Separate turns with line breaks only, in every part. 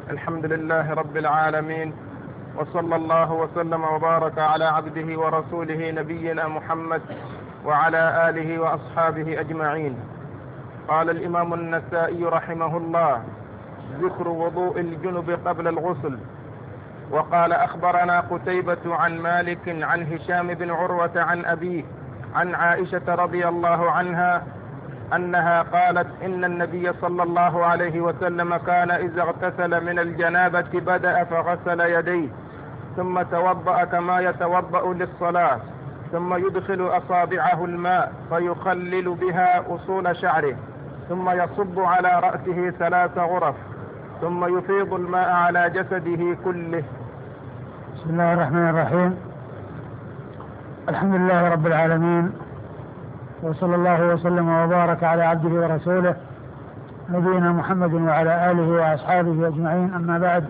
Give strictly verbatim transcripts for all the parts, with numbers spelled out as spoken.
الحمد لله رب العالمين، وصلى الله وسلم وبارك على عبده ورسوله نبينا محمد وعلى آله وأصحابه أجمعين. قال الإمام النسائي رحمه الله: ذكر وضوء الجنب قبل الغسل. وقال: أخبرنا قتيبة عن مالك عن هشام بن عروة عن أبيه عن عائشة رضي الله عنها أنها قالت: إن النبي صلى الله عليه وسلم كان إذا اغتسل من الجنابة بدأ فغسل يديه ثم توضأ كما يتوضأ للصلاة، ثم يدخل أصابعه الماء فيخلل بها أصول شعره، ثم يصب على رأسه ثلاث غرف، ثم يفيض الماء على جسده كله.
بسم الله الرحمن الرحيم. الحمد لله رب العالمين، وصلى الله وسلم وبارك على عبده ورسوله نبينا محمد وعلى آله وأصحابه أجمعين. أما بعد،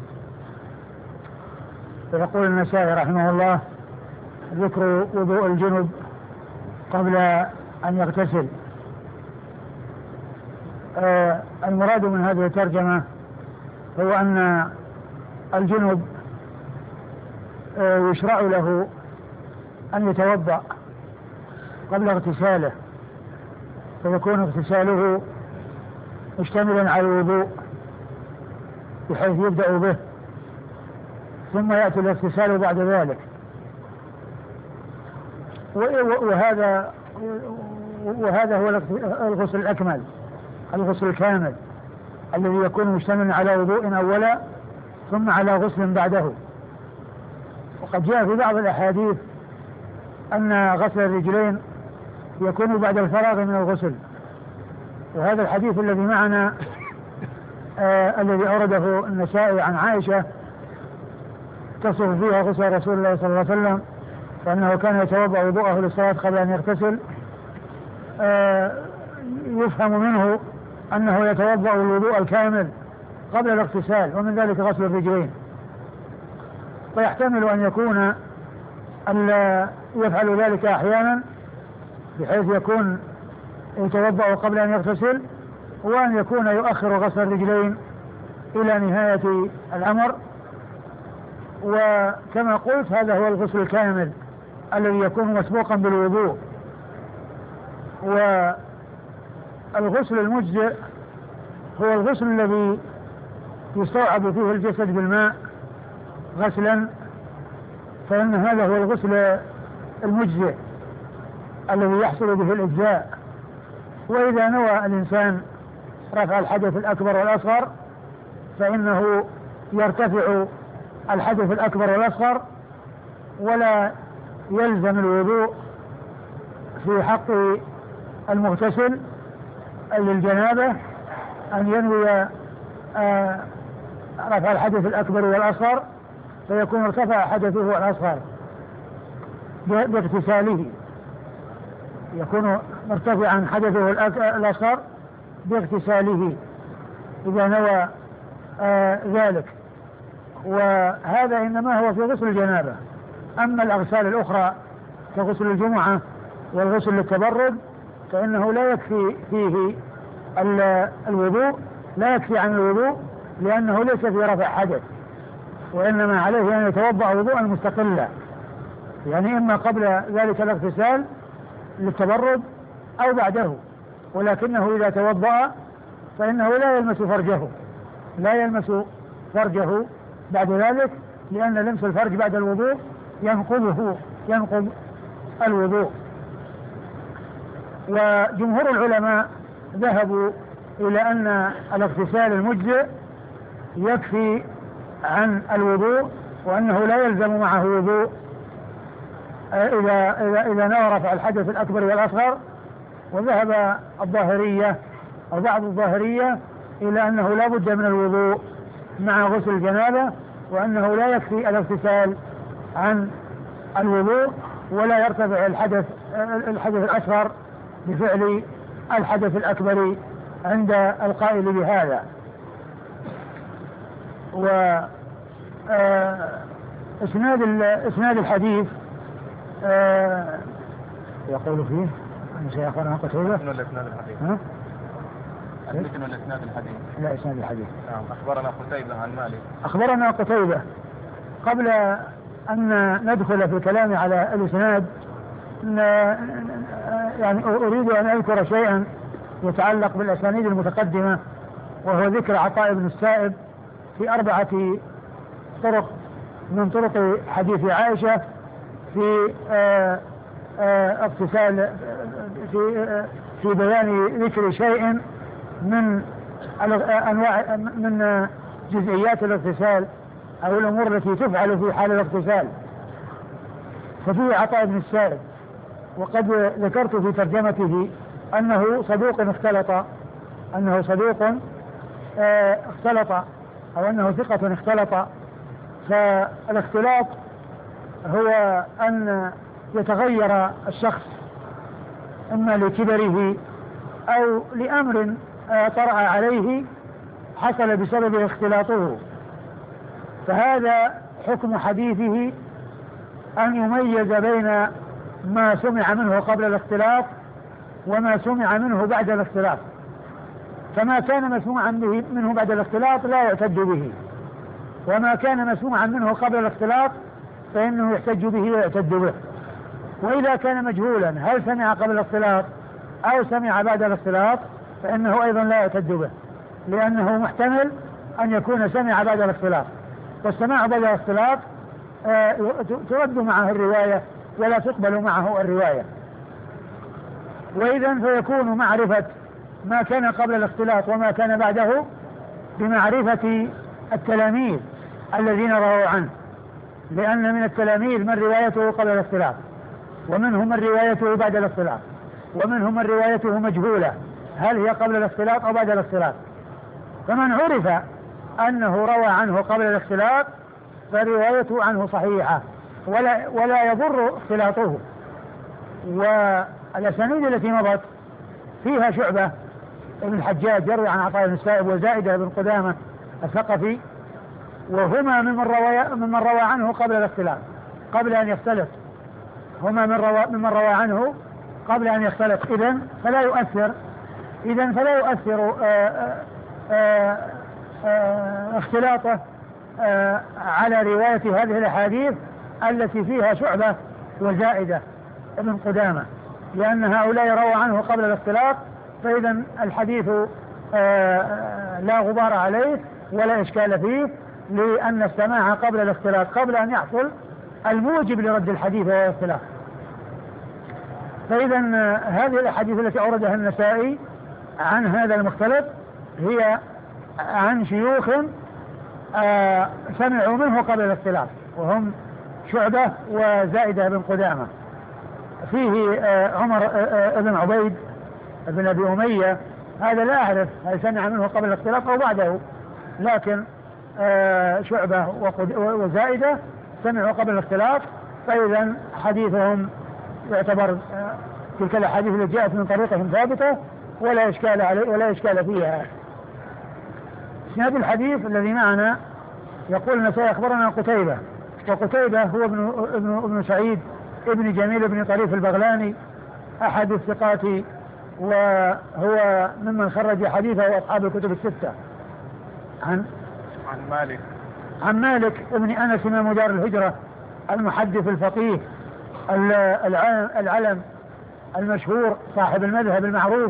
فيقول النسائي رحمه الله: ذكر وضوء الجنب قبل أن يغتسل. آه المراد من هذه الترجمة هو أن الجنب آه يشرع له أن يتوضأ قبل اغتساله، فيكون اغتساله مشتملا على الوضوء بحيث يبدأ به، ثم يأتي الاغتسال بعد ذلك. وهذا وهذا هو الغسل الأكمل، الغسل الكامل الذي يكون مشتملا على وضوء أولا ثم على غسل بعده. وقد جاء في بعض الأحاديث أن غسل الرجلين يكون بعد الفراغ من الغسل، وهذا الحديث الذي معنا آه الذي أورده النسائي عن عائشة تصف فيها غسل رسول الله صلى الله عليه وسلم، فأنه كان يتوضأ وضوءه للصلاة قبل أن يغتسل. آه يفهم منه أنه يتوضأ الوضوء الكامل قبل الاغتسال، ومن ذلك غسل الرجلين. فيحتمل أن يكون أن يفعل ذلك أحيانا بحيث يكون يتوضأ قبل أن يغتسل، وأن يكون يؤخر غسل الرجلين إلى نهاية الأمر. وكما قلت، هذا هو الغسل الكامل الذي يكون مسبوقا بالوضوء. والغسل المجزئ هو الغسل الذي يستوعب فيه الجسد بالماء غسلا، فإن هذا هو الغسل المجزئ الذي يحصل به الإجزاء. وإذا نوى الإنسان رفع الحدث الأكبر والأصغر فإنه يرتفع الحدث الأكبر والأصغر، ولا يلزم الوضوء في حق المغتسل للجنابة أن ينوي آه رفع الحدث الأكبر والأصغر، فيكون ارتفع حدثه الأصغر باغتساله، يكون مرتفعا حدثه الأصغر باغتساله إذا نوى آه ذلك. وهذا إنما هو في غسل الجنابة. أما الأغسال الأخرى كغسل الجمعة والغسل للتبرد فإنه لا يكفي فيه الوضوء، لا يكفي عن الوضوء، لأنه ليس في رفع حدث، وإنما عليه أن يتوضأ وضوءا مستقلا، يعني إما قبل ذلك الاغتسال للتبرد أو بعده. ولكنه إذا توضأ فإنه لا يلمس فرجه لا يلمس فرجه بعد ذلك، لأن لمس الفرج بعد الوضوء ينقضه ينقض الوضوء. وجمهور العلماء ذهبوا إلى أن الاغتسال المجزئ يكفي عن الوضوء، وأنه لا يلزم معه وضوء إذا إذا إذا نوى رفع الحدث الأكبر والأصغر. وذهب الظاهرية أو بعض الظاهرية إلى أنه لا بد من الوضوء مع غسل الجنابة، وأنه لا يكفي الاغتسال عن الوضوء، ولا يرتفع الحدث الحدث الأصغر بفعل الحدث الأكبر عند القائل بهذا. و اسناد اسناد الحديث يقول فيه أن شيخنا قتيبة
المتن والاسناد الحديث.
لا اسناد الحديث.
نعم. اخبرنا قتيبة عن مالك.
اخبرنا قتيبة. قبل ان ندخل في الكلام على الاسناد يعني اريد ان اذكر شيئا يتعلق بالاسانيد المتقدمة، وهو ذكر عطاء بن السائب في اربعة طرق من طرق حديث عائشة في آآ آآ اغتسال في في بيان ذكر شيء من انواع من جزئيات الاغتسال او الامور التي تفعل في حال الاغتسال. ففيه عطاء بن السائب، وقد ذكرت في ترجمته انه صدوق اختلط انه صدوق اختلط او انه ثقة اختلط. فالاختلاط هو ان يتغير الشخص اما لكبره او لامر طرأ عليه حصل بسبب اختلاطه. فهذا حكم حديثه ان يميز بين ما سمع منه قبل الاختلاط وما سمع منه بعد الاختلاط. فما كان مسموعا به منه بعد الاختلاط لا يعتد به، وما كان مسموعا منه قبل الاختلاط فإنه يحتج به ويعتد به. وإذا كان مجهولا هل سمع قبل الاختلاط أو سمع بعد الاختلاط فإنه أيضا لا يعتد به، لأنه محتمل أن يكون سمع بعد الاختلاط، والسماع بعد الاختلاط آه ترد معه الرواية ولا تقبل معه الرواية. وإذا فيكون معرفة ما كان قبل الاختلاط وما كان بعده بمعرفة التلاميذ الذين رووا عنه، لأن من التلاميذ من روايته قبل الاختلاط، ومنهم من روايته بعد الاختلاط، ومنهم من روايته مجهولة هل هي قبل الاختلاط أو بعد الاختلاط. فمن عرف أنه روى عنه قبل الاختلاط فروايته عنه صحيحة ولا, ولا يضر اختلاطه. والأسانيد التي مضت فيها شعبة ابن الحجاج يروي عن عطاء بن السائب وزائدة بن قدامة الثقفي، وهما ممن روى ممن روى عنه قبل الاختلاط قبل أن يختلط، هما من روى ممن روى عنه قبل أن يختلط. إذن فلا يؤثر إذن فلا يؤثر آآ آآ آآ اختلاطه على رواية هذه الأحاديث التي فيها شعبة وزائدة ابن قدامة، لأن هؤلاء روى عنه قبل الاختلاط، فإذا الحديث لا غبار عليه ولا إشكال فيه، لأن السماع قبل الاختلاط قبل أن يحصل الموجب لرد الحديث وهو الاختلاط. فإذا هذه الأحاديث التي أوردها النسائي عن هذا المختلط هي عن شيوخ سمعوا منه قبل الاختلاط، وهم شعبة وزائدة بن قدامة. فيه عمر بن عبيد بن أبي أمية، هذا لا أعرف هل سمع منه قبل الاختلاط أو بعده، لكن شعبة وزائدة سمعوا قبل الاختلاط، فإذا حديثهم يعتبر تلك الأحاديث التي جاءت من طريقهم ثابتة ولا إشكال عليه ولا إشكال فيها. اسناد الحديث الذي معنا يقول النسائي أخبرنا قتيبة، وقتيبة هو ابن ابن ابن سعيد ابن جميل ابن طريف البغلاني أحد الثقات، وهو ممن خرج حديثه أصحاب الكتب الستة. عن
عن مالك
عن مالك ابن أنس إمام دار الهجرة المحدث الفقيه العلم المشهور صاحب المذهب المعروف،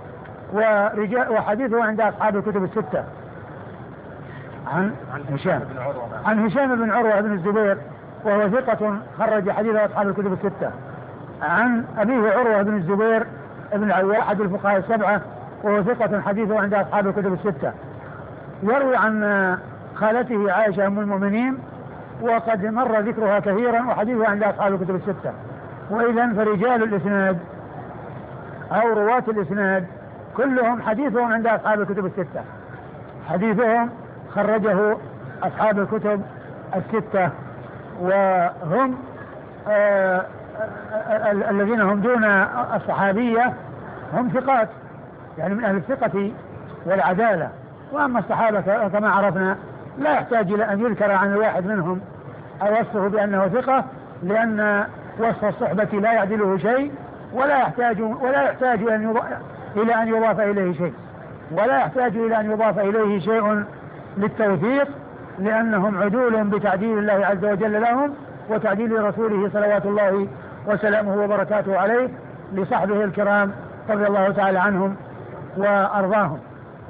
وحديثه عند أصحاب الكتب الستة. عن هشام عن هشام بن عروة بن الزبير وهو ثقة خرج حديثه أصحاب الكتب الستة. عن أبيه عروة بن الزبير ابن العوام أحد الفقهاء السبعة وهو ثقة حديثه عند أصحاب الكتب الستة. يروي عن خالته عائشة أم المؤمنين وقد مر ذكرها كثيرا وحديثها عند أصحاب الكتب الستة. وإذن فرجال الإسناد أو رواة الإسناد كلهم حديثهم عند أصحاب الكتب الستة، حديثهم خرجه أصحاب الكتب الستة، وهم آه الذين هم دون الصحابية هم ثقات، يعني من أهل الثقة والعدالة. وأما الصحابة كما عرفنا لا يحتاج إلى أن يذكر عن الواحد منهم أو وصفه بأنه ثقة، لأن وصف الصحبة لا يعدله شيء ولا يحتاج ولا يحتاج إلى أن يضاف إليه شيء. ولا يحتاج إلى أن يضاف إليه شيء للتوثيق، لأنهم عدول بتعديل الله عز وجل لهم وتعديل رسوله صلوات الله وسلامه وبركاته عليه لصحبه الكرام رضي الله تعالى عنهم وأرضاهم.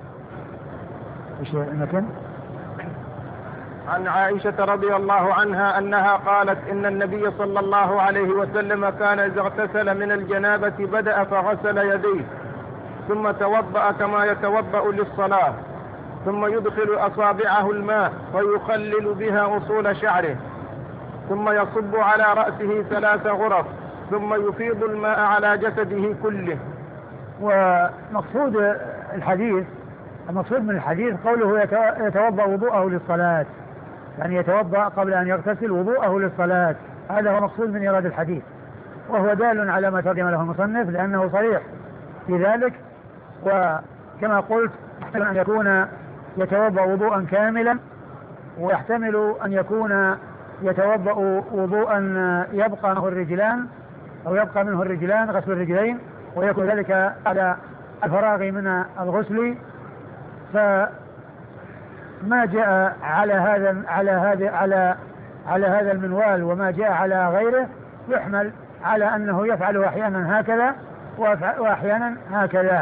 عن عائشة رضي الله عنها أنها قالت إن النبي صلى الله عليه وسلم كان إذا اغتسل من الجنابة بدأ فغسل يديه ثم توضأ كما يتوضأ للصلاة، ثم يدخل أصابعه الماء ويخلل بها أصول شعره، ثم يصب على رأسه ثلاث غرف، ثم يفيض الماء على جسده كله.
ومقصود الحديث المقصود من الحديث قوله يتوضأ وضوءه للصلاة، يعني يتوضأ قبل أن يغتسل وضوءه للصلاة، هذا هو مقصود من إيراد الحديث، وهو دال على ما ترجم له المصنف لأنه صريح في ذلك. وكما قلت يحتمل أن يكون يتوضأ وضوءا كاملا، ويحتمل أن يكون يتوضأ وضوءا يبقى منه الرجلان أو يبقى منه الرجلان غسل الرجلين، ويكون ذلك على الفراغ من الغسل. فما جاء على هذا على هذا على على هذا المنوال وما جاء على غيره يحمل على أنه يفعل أحيانا هكذا وأحيانا هكذا.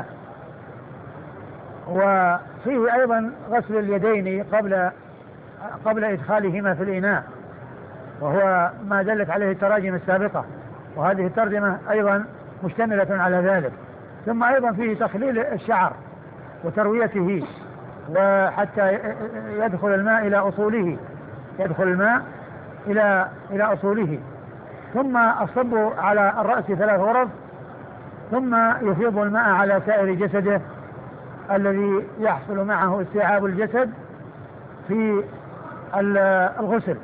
وفيه أيضا غسل اليدين قبل قبل إدخالهما في الإناء، وهو ما دلت عليه التراجم السابقة، وهذه الترجمة أيضا مشتملة على ذلك. ثم أيضا فيه تخليل الشعر وترويته وحتى يدخل الماء إلى أصوله يدخل الماء إلى إلى أصوله، ثم الصب على الرأس ثلاث غرف، ثم يفيض الماء على سائر جسده الذي يحصل معه استيعاب الجسد في الغسل.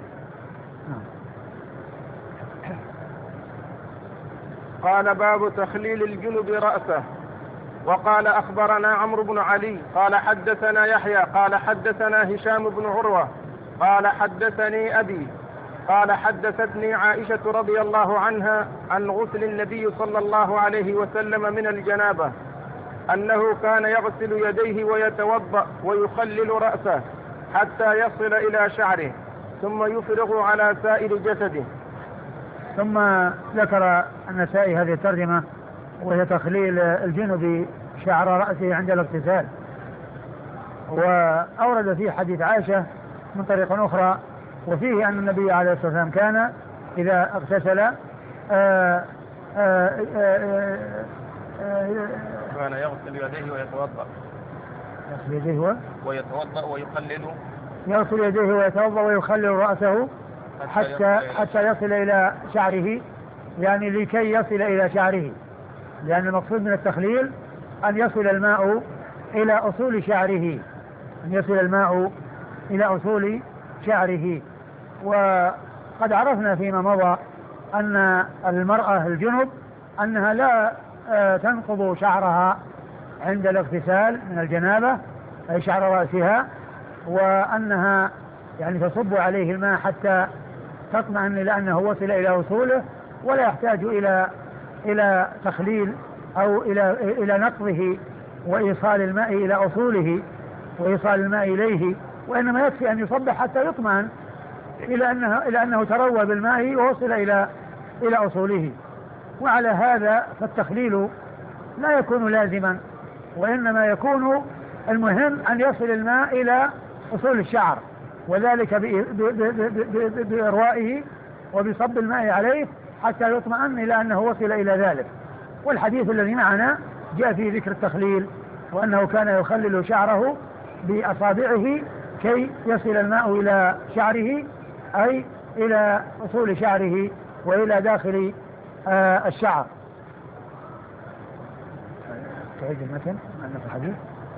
قال باب تخليل الجنب رأسه. وقال أخبرنا عمرو بن علي قال حدثنا يحيى قال حدثنا هشام بن عروة قال حدثني أبي قال حدثتني عائشة رضي الله عنها عن غسل النبي صلى الله عليه وسلم من الجنابة أنه كان يغسل يديه ويتوضأ ويخلل رأسه حتى يصل إلى شعره ثم يفرغ على سائر جسده.
ثم ذكر النسائي هذه الترجمة وهي تخليل الجنب شعر رأسه عند الاغتسال، وأورد فيه حديث عائشة من طريق أخرى، وفيه أن النبي عليه الصلاة والسلام كان إذا اغتسل آآ آآ آآ
آآ كان يغسل يديه ويتوضأ
يغسل يديه
ويتوضأ ويخلل
يغسل يديه ويتوضأ ويخلل رأسه حتى حتى يصل إلى شعره، يعني لكي يصل إلى شعره، لأن المقصود من التخليل أن يصل الماء إلى أصول شعره أن يصل الماء إلى أصول شعره. وقد عرفنا فيما مضى أن المرأة الجنب أنها لا تنقض شعرها عند الاغتسال من الجنابة أي شعر رأسها، وأنها يعني تصب عليه الماء حتى تطمئن لأنه وصل إلى أصوله، ولا يحتاج إلى إلى تخليل أو إلى إلى نقضه وإيصال الماء إلى أصوله وإيصال الماء إليه، وإنما يكفي أن يصب حتى يطمئن إلى أنه إلى أنه تروى بالماء ووصل إلى إلى أصوله. وعلى هذا فالتخليل لا يكون لازما، وإنما يكون المهم أن يصل الماء إلى أصول الشعر، وذلك بإروائه وبصب الماء عليه حتى يطمئن إلى أنه وصل إلى ذلك. والحديث الذي معنا جاء في ذكر التخليل، وأنه كان يخلل شعره بأصابعه كي يصل الماء إلى شعره أي إلى أصول شعره وإلى داخل آه الشعر. تعيد المثل في الحديث.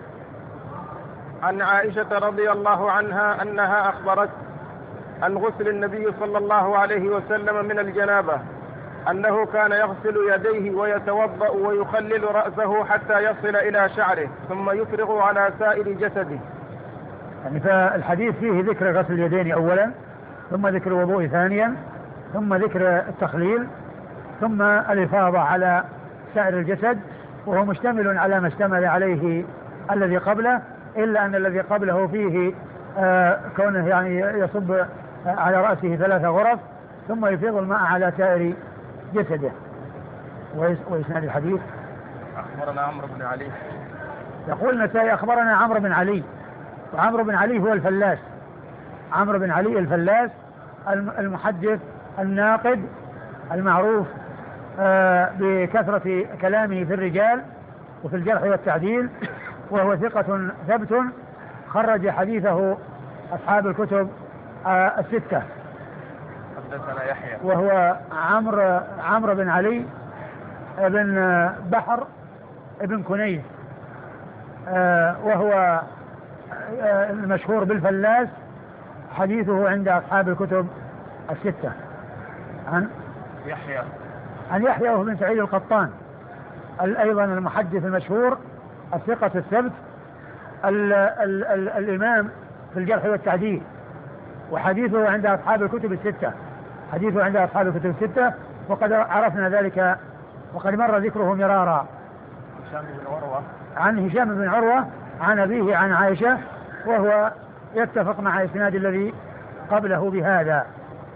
عن عائشة رضي الله عنها أنها أخبرت عن غسل النبي صلى الله عليه وسلم من الجنابة أنه كان يغسل يديه ويتوضأ ويخلل رأسه حتى يصل إلى شعره ثم يفرغ على سائر جسده.
يعني فالحديث فيه ذكر غسل اليدين أولا، ثم ذكر الوضوء ثانيا، ثم ذكر التخليل، ثم الإفاضة على سائر الجسد، وهو مشتمل على ما اشتمل عليه الذي قبله، إلا أن الذي قبله فيه آه كونه يعني يصب على رأسه ثلاث غرف ثم يفيض الماء على سائر جسده. وإسناد الحديث
أخبرنا عمرو بن علي.
يقول النسائي أخبرنا عمرو بن علي، وعمرو بن علي هو الفلاس، عمرو بن علي الفلاس المحدث الناقد المعروف آه بكثرة كلامه في الرجال وفي الجرح والتعديل، وهو ثقة ثبت خرج حديثه أصحاب الكتب آه الستة.
حدثنا يحيى
وهو عمرو عمرو بن علي بن بحر بن كنيس آه وهو آه المشهور بالفلاس، حديثه عند أصحاب الكتب الستة. عن
يحيى
عن يحيى وهو بن سعيد القطان أيضا المحدث المشهور الثقة الثبت ال ال ال الإمام في الجرح والتعديل، وحديثه عند أصحاب الكتب الستة، حديثه عند أصحاب الكتب الستة، وقد عرفنا ذلك وقد مر ذكره مرارا.
هشام بن عروة
عن هشام بن عروة عن أبيه عن عائشة، وهو يتفق مع إسناد الذي قبله بهذا.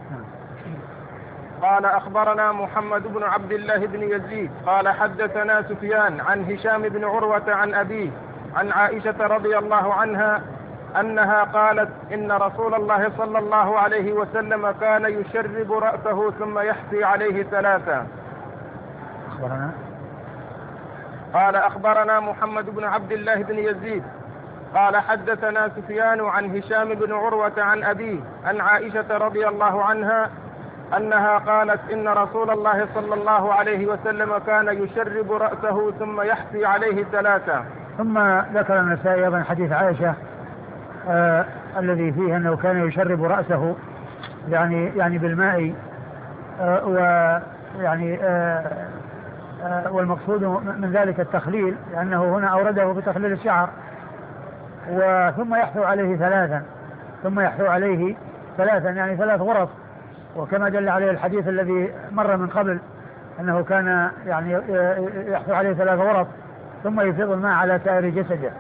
قال أخبرنا محمد بن عبد الله بن يزيد قال حدثنا سفيان عن هشام بن عروة عن أبيه عن عائشة رضي الله عنها أنها قالت إن رسول الله صلى الله عليه وسلم كان يشرب رأسه ثم يحثي عليه ثلاثا.
أخبرنا
قال أخبرنا محمد بن عبد الله بن يزيد قال حدثنا سفيان عن هشام بن عروة عن أبيه عن عائشة رضي الله عنها أنها قالت إن رسول الله صلى الله عليه وسلم كان يشرب رأسه ثم يحثي عليه ثلاثا.
ثم ذكر النسائي أيضا حديث عائشة آه الذي فيه أنه كان يشرب رأسه يعني يعني بالماء آه ويعني آه آه والمقصود من ذلك التخليل، لأنه هنا أورده بتخليل الشعر، وثم يحثو عليه ثلاثا ثم يحثو عليه ثلاثا يعني ثلاث غرف، وكما دل عليه الحديث الذي مر من قبل أنه كان يعني يحثو عليه ثلاث غرف ثم يفيض الماء على سائر جسده.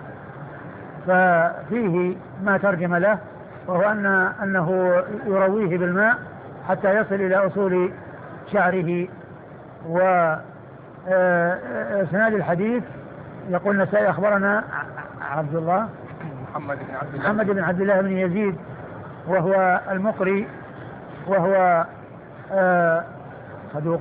ففيه ما ترجم له، وهو أن أنه يرويه بالماء حتى يصل إلى أصول شعره. وسناد الحديث يقول النسائي أخبرنا عبد الله
محمد بن عبد الله
محمد بن عبد الله بن يزيد وهو المقري، وهو آه صدوق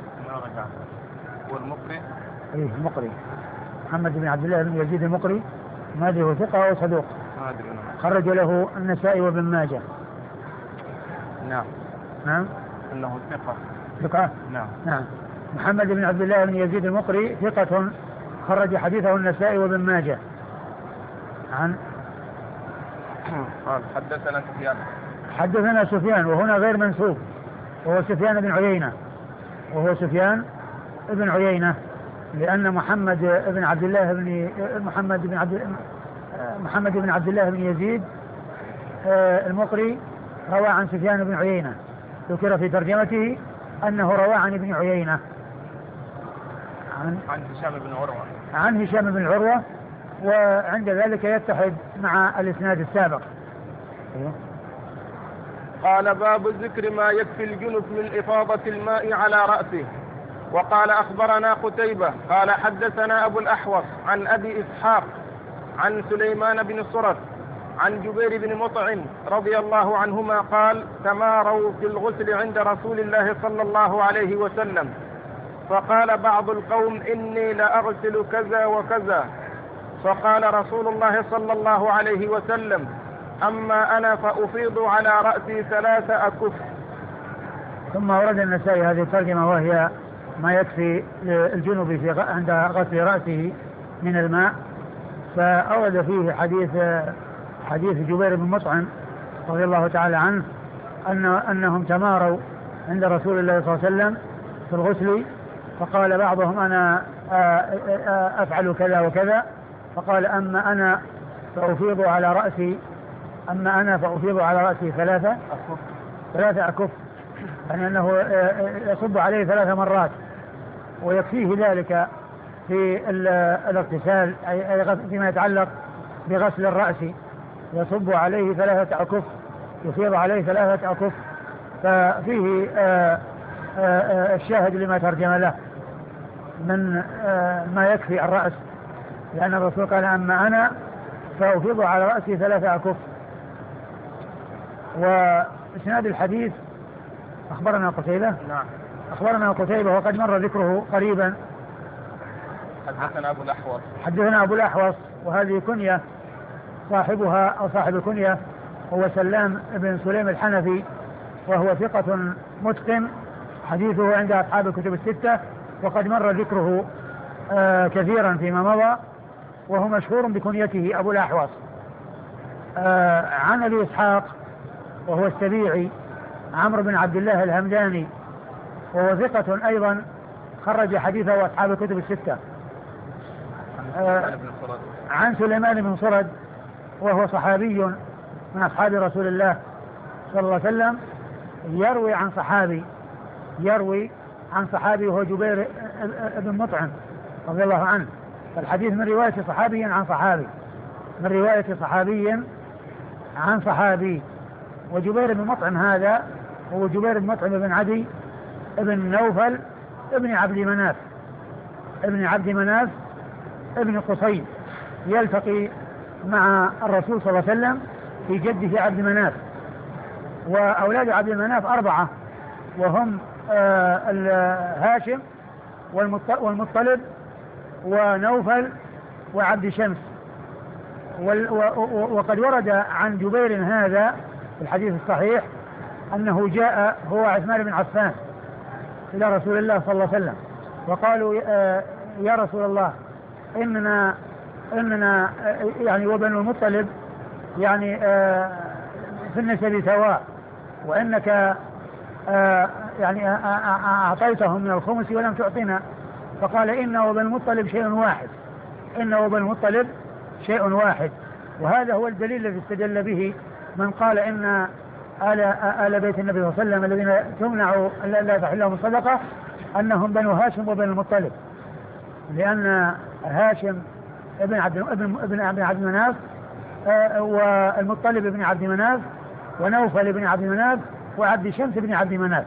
والمقري
ايه المقري محمد بن عبد الله بن يزيد المقري، ما ادري هو ثقة او صدوق، خرج له النسائي وابن ماجه.
نعم
نعم
انه ثقة
ثقة
نعم
نعم محمد بن عبد الله بن يزيد المقري ثقة خرج حديثه النسائي وابن ماجه. عن
قال حدثنا سفيان
حدثنا سفيان وهنا غير منسوب، وهو سفيان بن عيينة، وهو سفيان بن عيينة، لأن محمد بن عبد الله بن محمد بن عبد محمد بن عبد الله بن يزيد المقري روى عن سفيان بن عيينة، ذكر في ترجمته أنه روى عن ابن عيينة
عن عن هشام بن عروة
عن هشام بن عروة، وعند ذلك يتحد مع الإسناد السابق.
قال باب ذكر ما يكفي الجنب من إفاضة الماء على رأسه. وقال أخبرنا قتيبة قال حدثنا أبو الأحوص عن أبي إسحاق عن سليمان بن صرد عن جبير بن مطعم رضي الله عنهما قال تماروا في الغسل عند رسول الله صلى الله عليه وسلم، فقال بعض القوم إني لأغسل كذا وكذا، فقال رسول الله صلى الله عليه وسلم أما أنا فأفيض على رأسي ثلاث أكف.
ثم ورد النسائي هذه الترجمة وهي ما يكفي الجنب في عند غسل رأسه من الماء، فأورد فيه حديث حديث جبير بن مطعم رضي الله تعالى عنه أن أنهم تماروا عند رسول الله صلى الله عليه وسلم في الغسل، فقال بعضهم أنا أفعل كذا وكذا، فقال أما أنا فأفيض على رأسي أما أنا فأفيض على رأسي ثلاثة أكف ثلاثة أكف يعني أنه يصب عليه ثلاث مرات، ويكفيه ذلك في الاغتسال أي فيما يتعلق بغسل الرأس، يصب عليه ثلاثة أكف، يفيض عليه ثلاثة أكف. ففيه آآ آآ الشاهد لما ترجم له من ما يكفي الرأس، لأن الرسول قال أما أنا فأفيض على رأسي ثلاثة أكف. وإسناد الحديث أخبرنا قتيبة
نعم
أخبرنا قتيبة وقد مر ذكره قريبا.
حدثنا أبو الأحوص
حدثنا أبو الأحوص وهذه كنية، صاحبها أو صاحب الكنية هو سلام بن سليم الحنفي، وهو ثقة متقن، حديثه عند أصحاب الكتب الستة، وقد مر ذكره آه كثيرا فيما مضى، وهو مشهور بكنيته أبو الأحوص. آه عن أبي إسحاق وهو السبيعي عمرو بن عبد الله الهمداني، وهو ثقة أيضا، خرج حديثه أصحاب الكتب الستة. آه عن سليمان بن صرد وهو صحابي من أصحاب رسول الله صلى الله عليه وسلم، يروي عن صحابي يروي عن صحابي وهو جبير بن مطعم رضي الله عنه. فالحديث من رواية صحابي عن صحابي من رواية صحابي عن صحابي. وجبير بن مطعم هذا هو جبير بن مطعم بن عدي ابن نوفل ابن عبد مناف ابن عبد مناف ابن قصي، يلتقي مع الرسول صلى الله عليه وسلم في جده عبد مناف. وأولاد عبد مناف أربعة، وهم آه هاشم والمطلب ونوفل وعبد شمس. وقد ورد عن جبير هذا في الحديث الصحيح أنه جاء هو عثمان بن عفان إلى رسول الله صلى الله عليه وسلم وقالوا آه يا رسول الله إننا إننا يعني وبنو المطلب يعني آه في النسب سواء، وإنك آه يعني أعطيتهم من الخمس ولم تعطينا. فقال إن وبنو المطلب شيء واحد إن وبنو المطلب شيء واحد. وهذا هو الدليل الذي استدل به من قال إن آل, آل بيت النبي صلى الله عليه وسلم الذين تمنع لا تحل لهم الصدقة أنهم بنو هاشم وبنو المطلب، لأن هاشم ابن عبد ابن ابن عبد عبد مناف آه والمطلب ابن عبد مناف ونوفل ابن عبد مناف وعبد شمس ابن عبد مناف.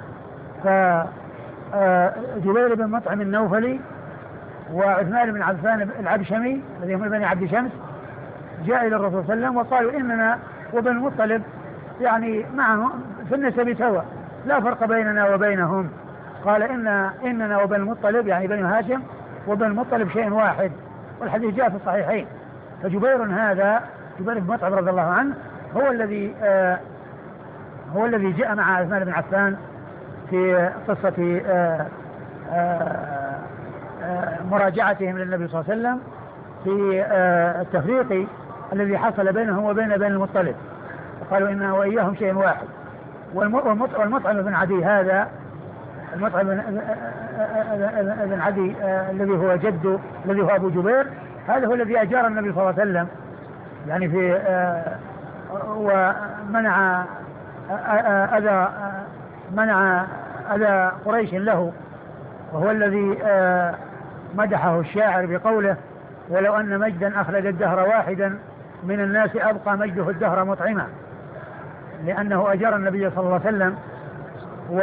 فجبير بن مطعم النوفلي وعثمان بن عفان العبشمي الذي هم بني عبد شمس جاء إلى الرسول صلى الله عليه وسلم وقالوا إننا وبن المطلب يعني معهم في النسب سواء، لا فرق بيننا وبينهم. قال إن إننا وبن المطلب يعني بني هاشم وبن المطلب شيء واحد، والحديث جاء في الصحيحين. فجبير هذا جبير بن مطعم رضي الله عنه هو الذي آه هو الذي جاء مع عثمان بن عفان في قصة آه آه آه مراجعتهم للنبي صلى الله عليه وسلم في آه التفريق الذي حصل بينهم وبين بني المطلب، وقالوا إنه وإياهم شيء واحد. والمطعم بن عدي هذا المطعم بن عدي آه الذي هو جده الذي هو أبو جبير، هذا هو الذي أجار النبي صلى الله عليه وسلم يعني في آه ومنع أذى منع أذى قريش له، وهو الذي آه مدحه الشاعر بقوله ولو أن مجدا أخلد الدهر واحدا من الناس أبقى مجده الدهر مطعما، لأنه أجار النبي صلى الله عليه وسلم و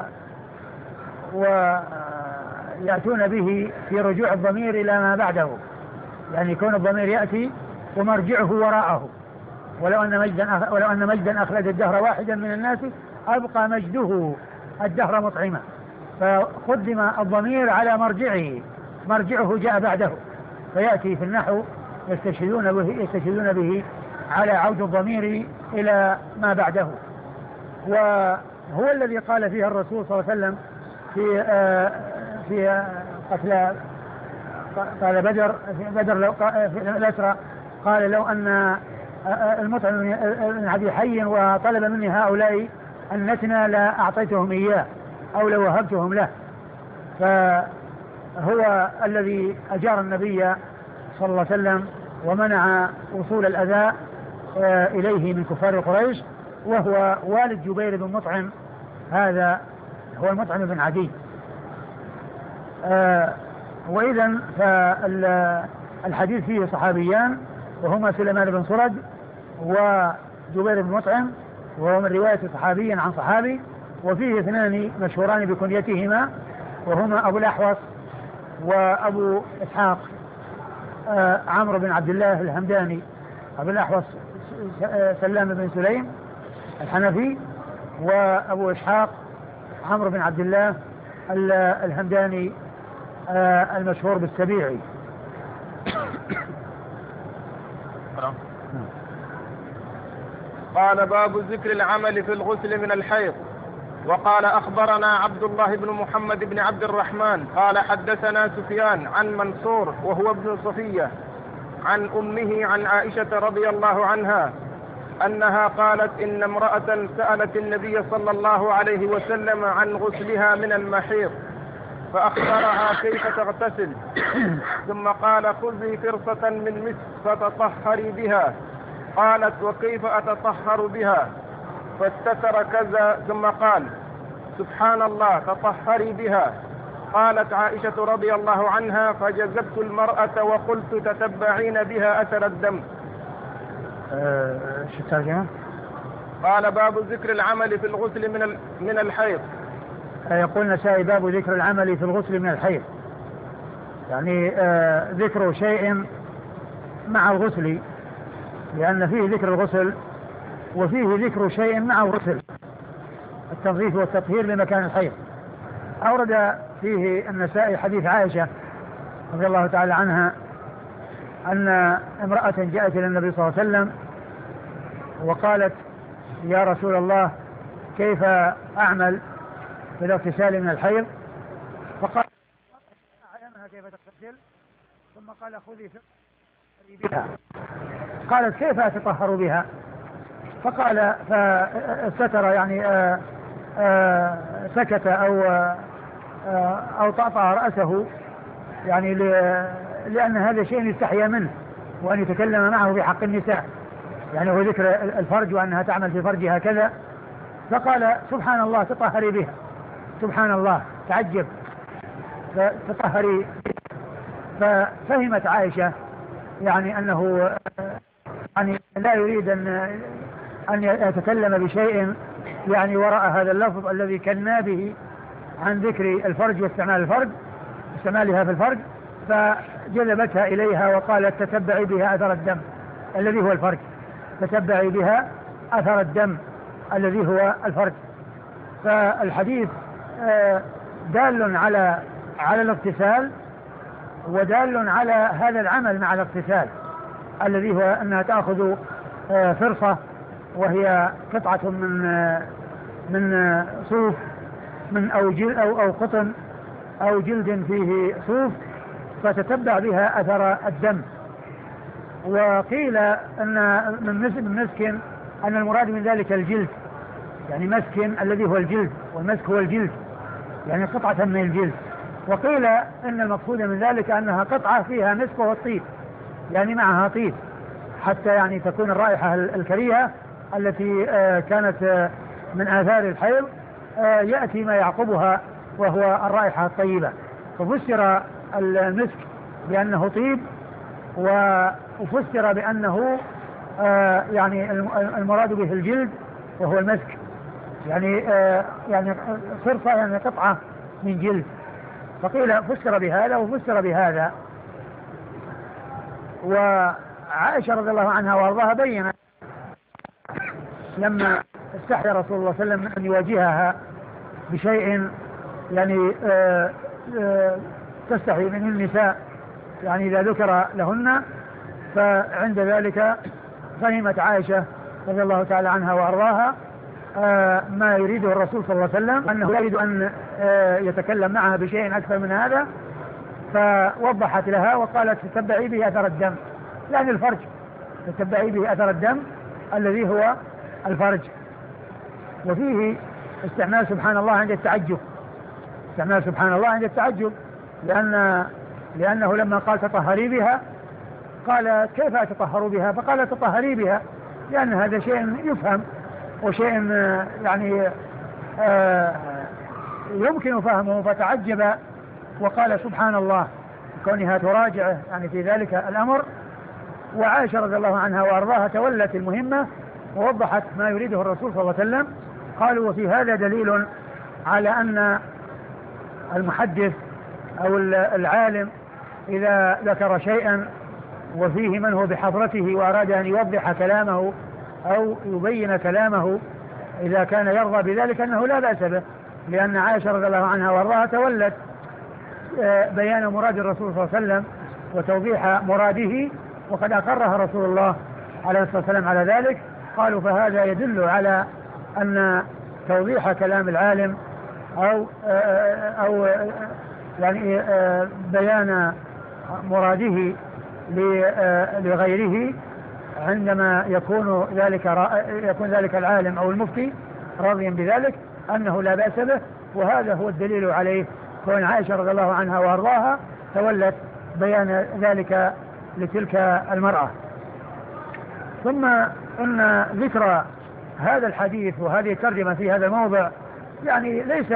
ويأتون به في رجوع الضمير إلى ما بعده، يعني يكون الضمير يأتي ومرجعه وراءه. ولو أن مجدا ولو أن مجدا أخلد الدهر واحدا من الناس أبقى مجده الدهر مطعما، فقدم الضمير على مرجعه، مرجعه جاء بعده، فيأتي في النحو يستشهدون به يستشهدون به على عود الضمير إلى ما بعده. وهو الذي قال فيها الرسول صلى الله عليه وسلم في آه في آه قتل قال بدر في بدر لو في الأسرى قال لو أن المطعم بن عدي حي وطلب مني هؤلاء النتنى لا أعطيتهم إياه أو لو وهبتهم له. فهو الذي أجار النبي صلى الله عليه وسلم ومنع وصول الأذى إليه من كفار قريش، وهو والد جبير بن مطعم، هذا هو المطعم بن عدي. وإذا فالحديث فيه صحابيان وهما سليمان بن سرد وجبير بن مطعم، وهو من رواية صحابي عن صحابي، وفيه اثنان مشهوران بكنيتهما وهما أبو الأحوص وأبو إسحاق آه عمرو بن عبد الله الهمداني. أبو الأحوص سلام بن سليم الحنفي، وأبو إسحاق عمرو بن عبد الله الهمداني آه المشهور بالسبيعي.
قال باب ذكر العمل في الغسل من الحيض. وقال أخبرنا عبد الله بن محمد بن عبد الرحمن قال حدثنا سفيان عن منصور وهو ابن صفية عن أمه عن عائشة رضي الله عنها أنها قالت إن امرأة سألت النبي صلى الله عليه وسلم عن غسلها من المحيض فأخبرها كيف تغتسل، ثم قال خذي فرصة من مسك فتطهري بها. قالت وكيف أتطهر بها؟ فاستتر كذا، ثم قال سبحان الله تطهري بها. قالت عائشة رضي الله عنها فجذبت المرأة وقلت تتبعين بها أثر الدم.
أه شو الترجمة؟
قال باب ذكر العمل في الغسل من من الحيض.
يقول النسائي باب ذكر العمل في الغسل من الحيض، يعني آه ذكر شيء مع الغسل، لأن فيه ذكر الغسل وفيه ذكر شيء مع الغسل، التنظيف والتطهير لمكان الحيض. أورد فيه النسائي حديث عائشة رضي الله تعالى عنها أن امرأة جاءت إلى النبي صلى الله عليه وسلم وقالت يا رسول الله كيف أعمل في الاغتسال من الحيض؟ فقال أعلمها كيف تغتسل، ثم قال خذي بها. قالت كيف أتطهر بها؟ فقال فستر يعني آآ آآ سكت أو أو طأطأ رأسه، يعني لأن هذا شيء يستحيا منه وأن يتكلم معه في حق النساء، يعني هو ذكر الفرج وأنها تعمل في فرجها كذا. فقال سبحان الله تطهري بها، سبحان الله، تعجب فتطهري. ففهمت عائشة يعني أنه يعني لا يريد أن أن يتكلم بشيء يعني وراء هذا اللفظ الذي كنا به عن ذكر الفرج واستعمال الفرج استعمالها في الفرج، فجذبتها إليها وقالت تتبعي بها أثر الدم الذي هو الفرج، تتبعي بها أثر الدم الذي هو الفرج. فالحديث دال على على الاغتسال ودال على هذا العمل مع الاغتسال الذي هو أنها تأخذ فرصة، وهي قطعة من من صوف من أو جلد أو أو قطن أو جلد فيه صوف، فتتبع بها أثر الدم. وقيل أن من مسك أن المراد من ذلك الجلد، يعني مسك الذي هو الجلد، والمسك هو الجلد يعني قطعة من الجلد. وقيل أن المقصود من ذلك أنها قطعة فيها مسك والطيب، يعني معها طيب، حتى يعني تكون الرائحة الكريهة التي كانت من آثار الحيض يأتي ما يعقبها وهو الرائحة الطيبة. ففسر المسك بأنه طيب، وفسر بأنه يعني المراد به الجلد وهو المسك، يعني يعني صرفة يعني قطعة من جلد. فقيل فسر بهذا وفسر بهذا. وعائشة رضي الله عنها وارضاها بينت لما استحيا رسول الله صلى الله عليه وسلم أن يواجهها بشيء يعني آآ آآ تستحي منه النساء، يعني إذا ذكر لهن، فعند ذلك فهمت عائشة رضي الله تعالى عنها وارضاها ما يريده الرسول صلى الله عليه وسلم، أنه لا يريد أن يتكلم معها بشيء أكثر من هذا، فوضحت لها وقالت تتبعي به أثر الدم، يعني الفرج، تتبعي به أثر الدم الذي هو الفرج. وفيه استعمال سبحان الله عند التعجب، استعمال سبحان الله عند التعجب، لأن لأنه لما قال تطهري بها قال كيف أتطهر بها؟ فقال تطهري بها، لأن هذا شيء يفهم وشيء يعني آه يمكن فهمه، فتعجب وقال سبحان الله كونها تراجعه يعني في ذلك الأمر. وعائشة رضي الله عنها وأرضاها تولت المهمة ووضحت ما يريده الرسول صلى الله عليه وسلم. قالوا وفي هذا دليل على أن المحدث أو العالم إذا ذكر شيئا وفيه من هو بحضرته وأراد أن يوضح كلامه أو يبين كلامه إذا كان يرضى بذلك أنه لا بأس به، لأن عائشة رضي الله عنها وأرضاها تولت بيان مراد الرسول صلى الله عليه وسلم وتوضيح مراده، وقد أقرها رسول الله عليه الصلاة والسلام على ذلك. قالوا فهذا يدل على أن توضيح كلام العالم أو أو يعني بيان مراده لغيره عندما يكون ذلك يكون ذلك العالم أو المفتي راضيا بذلك أنه لا بأس به. وهذا هو الدليل عليه كون عائشة رضي الله عنها وأرضاها تولت بيان ذلك لتلك المرأة. ثم أن ذكر هذا الحديث وهذه الترجمة في هذا الموضع يعني ليس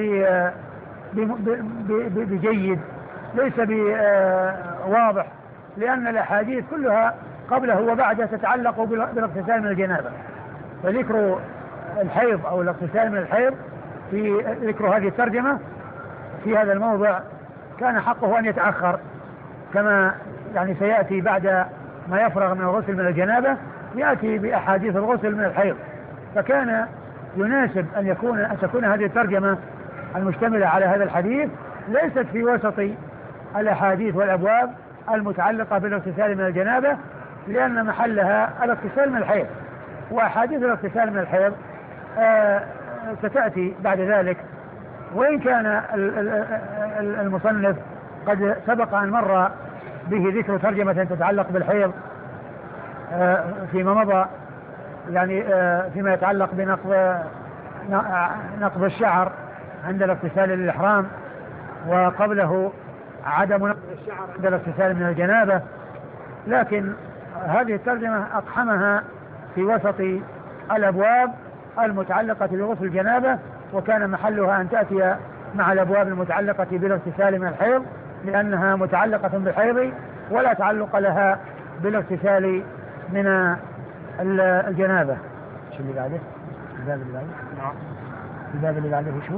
بجيد، ليس بواضح، لأن الأحاديث كلها قبله وبعده تتعلق بالاغتسال من الجنابة. فذكر الحيض أو الاغتسال من الحيض في ذكر هذه الترجمة في هذا الموضع كان حقه أن يتأخر، كما يعني سيأتي بعد ما يفرغ من الغسل من الجنابة يأتي بأحاديث الغسل من الحيض. فكان يناسب أن يكون أن تكون هذه الترجمة المشتملة على هذا الحديث ليست في وسط الأحاديث والأبواب المتعلقة بالاغتسال من الجنابة، لأن محلها الاغتسال من الحيض، وأحاديث الاغتسال من الحيض آه ستأتي بعد ذلك. وإن كان المصنف قد سبق أن مر به ذكر ترجمة تتعلق بالحيض آه فيما مضى، يعني آه فيما يتعلق بنقض نقض الشعر عند الاغتسال للإحرام، وقبله عدم نقض الشعر عند الاغتسال من الجنابة. لكن هذه الترجمة أقحمها في وسط الأبواب المتعلقة بغسل الجنابة، وكان محلها أن تأتي مع الأبواب المتعلقة بالاغتسال من الحيض، لأنها متعلقة بالحيض ولا تعلق لها بالاغتسال من الجنابة. شو اللي بعده؟ الباب اللي بعده؟ نعم. الباب اللي بعده شو؟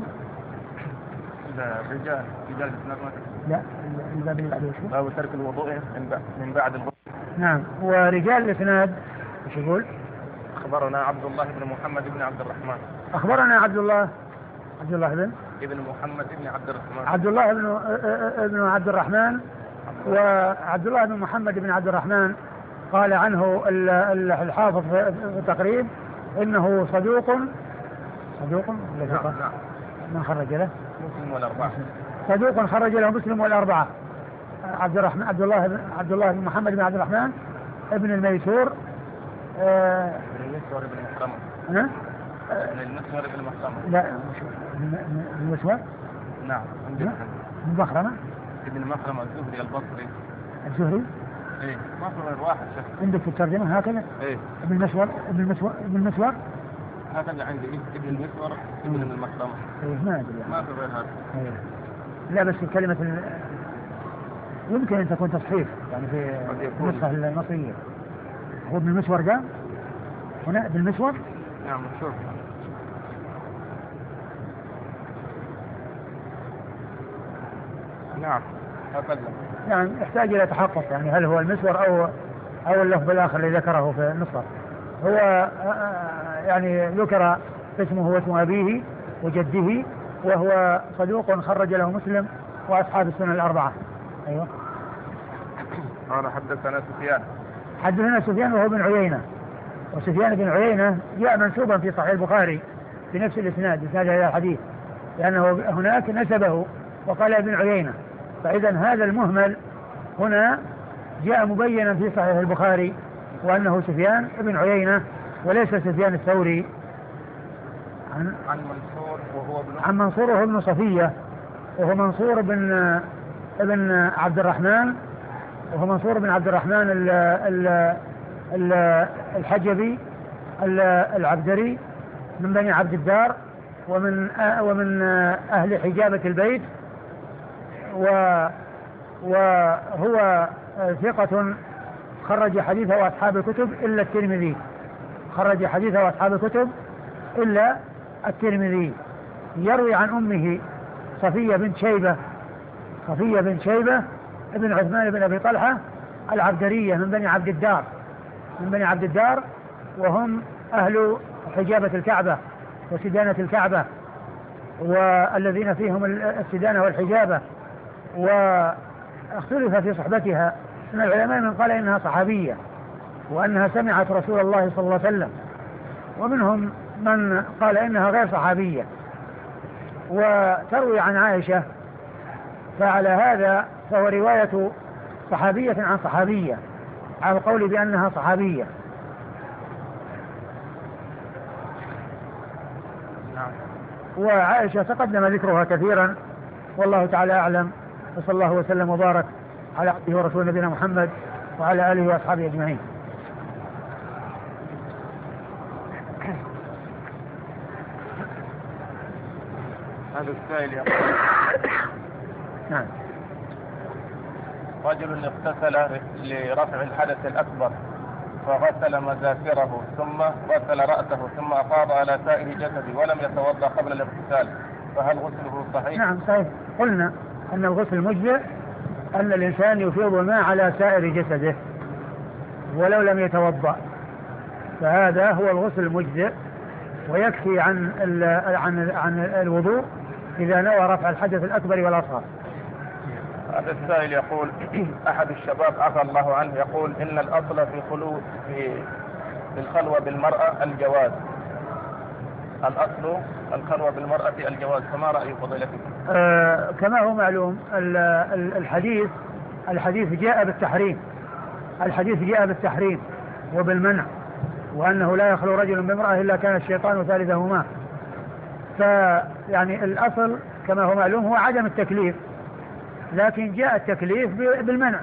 الرجال رجال
لا الباب اللي بعده شو؟
باب ترك الوضوء من بعد الغسل.
نعم. ورجال الإسناد ايش يقول؟
أخبرنا عبد الله بن محمد بن عبد الرحمن.
أخبرنا عبد الله عبد الله بن
ابن محمد بن عبد الرحمن.
عبد الله بن ابن عبد الرحمن. وعبد الله بن محمد بن عبد الرحمن قال عنه الحافظ في التقريب إنه صدوق صدوق ولا ثقة؟
نعم.
من خرج له؟
مسلم والأربعة.
صدوق خرج له مسلم والأربعة. عبد الرحمن عبد الله بن عبد الله بن محمد بن عبد الرحمن ابن الميسور
آه ابن المسور ابن محرمة.
ها؟
ابن المسور ابن محرمة.
لا مش ابن المسور.
نعم.
ابن مخرمة.
ابن مخرمة الزهري البصري.
الزهري؟
ايه مخرمة واحد شخص.
عندك في الترجمة هكذا؟
ايه.
ابن المسور ابن المسور ابن المسور.
هكذا عندي ابن المسور ابن المخرمة.
ايه ما ادري.
ما في غير هذا.
ايه. لا بس كلمة يمكن أن تكون تصحيف يعني في النسخة المصرية. هو ابن المسور ده هنا ابن المسور.
نعم شوف. نعم هكذا.
يعني يحتاج إلى تحقق يعني هل هو المسور أو أو اللفظ الآخر اللي ذكره في النسخة. هو يعني ذكر اسمه واسم أبيه وجده، وهو صدوق خرج له مسلم وأصحاب السنن الأربعة. أيوة.
قال حدثنا سفيان.
حدثنا سفيان وهو بن عيينة، وسفيان بن عيينة جاء منسوبا في صحيح البخاري في نفس الإسناد إسناد هذا الحديث، لأنه هناك نسبه وقال ابن عيينة، فإذا هذا المهمل هنا جاء مبينا في صحيح البخاري وأنه سفيان بن عيينة وليس سفيان الثوري.
عن عن منصور وهو ابن
عن منصور وهو ابن صفية، وهو منصور بن ابن عبد الرحمن، وهو منصور بن عبد الرحمن ال ال ال الحجبي العبدري من بني عبد الدار ومن ومن أهل حجابة البيت، و وهو ثقة خرج حديثه أصحاب الكتب إلا الترمذي، خرج حديثه أصحاب الكتب إلا الترمذي. يروي عن أمه صفية بنت شيبة، صفية بنت شيبة ابن عثمان بن أبي طلحة العبدرية من بني عبد الدار، من بني عبد الدار، وهم أهل حجابة الكعبة وسدانة الكعبة، والذين فيهم السدانة والحجابة. واختلف في صحبتها، من العلماء من قال إنها صحابية وأنها سمعت رسول الله صلى الله عليه وسلم، ومنهم من قال إنها غير صحابية. وتروي عن عائشة، فعلى هذا فهو رواية صحابية عن صحابية على القول بأنها صحابية. وعائشة تقدم ذكرها كثيرا، والله تعالى أعلم، وصلى الله وسلم وبارك على عبده ورسول نبينا محمد وعلى آله وأصحابه أجمعين.
هذا السائل يقول
نعم.
رجل اغتسل لرفع الحدث الأكبر فغسل مذاكره ثم غسل رأسه ثم أفاض على سائر جسده ولم يتوضأ قبل الاغتسال، فهل غسله صحيح؟
نعم صحيح. قلنا أن الغسل مجزئ، أن الإنسان يفيض الماء على سائر جسده ولو لم يتوضأ، فهذا هو الغسل المجزئ، ويكفي عن عن عن الوضوء إذا نوى رفع الحدث الأكبر والأصغر.
هذا السائل يقول أحد الشباب عفى الله عنه يقول إن الأصل في خلو في الخلوة بالمرأة الجواز، الأصل الخلوة بالمرأة الجواز، فما رأي فضيلتك؟
آه كما هو معلوم الحديث الحديث جاء بالتحريم، الحديث جاء بالتحريم وبالمنع، وأنه لا يخلو رجل بامرأة إلا كان الشيطان ثالثهما. فيعني الأصل كما هو معلوم هو عدم التكليف، لكن جاء التكليف بالمنع.